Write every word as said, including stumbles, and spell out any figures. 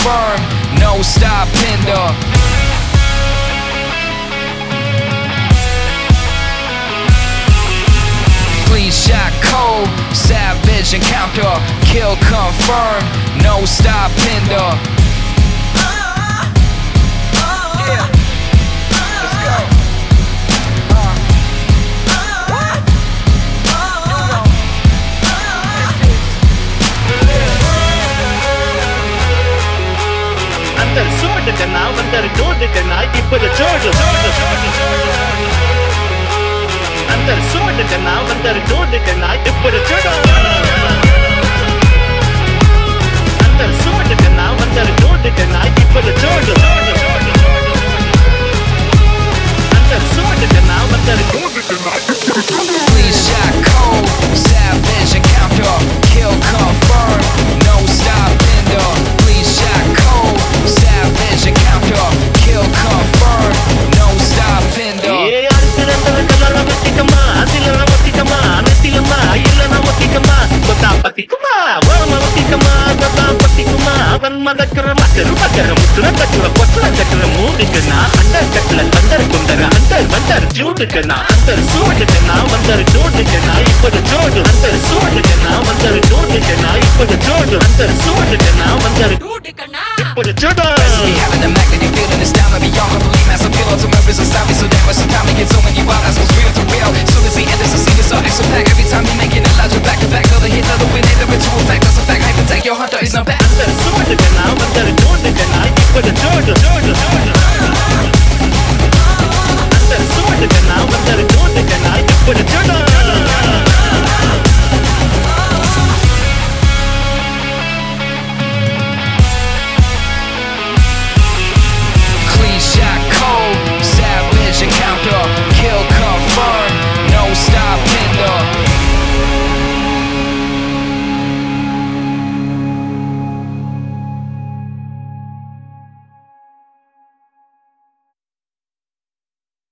confirm, no stopping the clean shot cold, savage encounter, kill confirmed, no stopping the yeah. Let's go. Uh. अंदर सोड करना अंदर जोड़ करना इपर जोड़ अंदर सोड करना अंदर जोड़ करना इपर जोड़ अंदर सोड करना अंदर जोड़ करना इपर जोड़ अंदर सोड करना अंदर जोड़ करना clean shot cold, savage encounter, kill confirmed, no stopping the clean shot cold, savage encounter, kill confirmed, no stopping the ये आरतिरंदर कलरा मतिकमा दिलरा मतिकमा नतिलमा इलना मतिकमा बतापतिकमा वरमतिकमा बतापतिकमा वन्मदकरमा करुमकर मुत्रकत्र पत्रकत्र मूदिकना अंदर कटल अंदर कुंदर अंदर अंदर जोड़कना अंदर सोड़कना अंदर जोड़कना इपर जोड़ अंदर सोड़कना अंदर जोड़कना इपर जोड़ अंदर सोड़कना अंदर जोड़कना इपर जोड़ we having the magnetic feeling this time and beyond complete mass appeal to members of Savvy so damn much time to get so many wild as was real to real soon as he enters the scene it's all extra pack every time he making it larger back to back another hit another win hit into effect that's a fact hyper tech your hunter is not back अंदर सोड़ करना अंदर जोड़ करना इपर जोड़